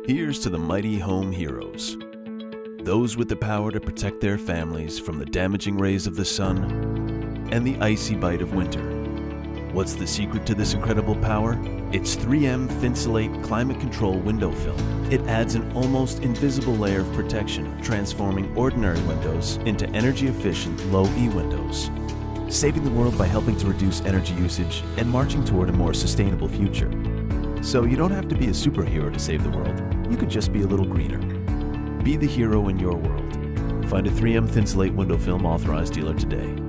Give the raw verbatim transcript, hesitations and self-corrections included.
Here's to the mighty home heroes. Those with the power to protect their families from the damaging rays of the sun and the icy bite of winter. What's the secret to this incredible power? It's three M Thinsulate Climate Control Window Film. It adds an almost invisible layer of protection, transforming ordinary windows into energy-efficient, low-E windows, saving the world by helping to reduce energy usage and marching toward a more sustainable future. So you don't have to be a superhero to save the world. You could just be a little greener. Be the hero in your world. Find a three M Thinsulate Window Film authorized dealer today.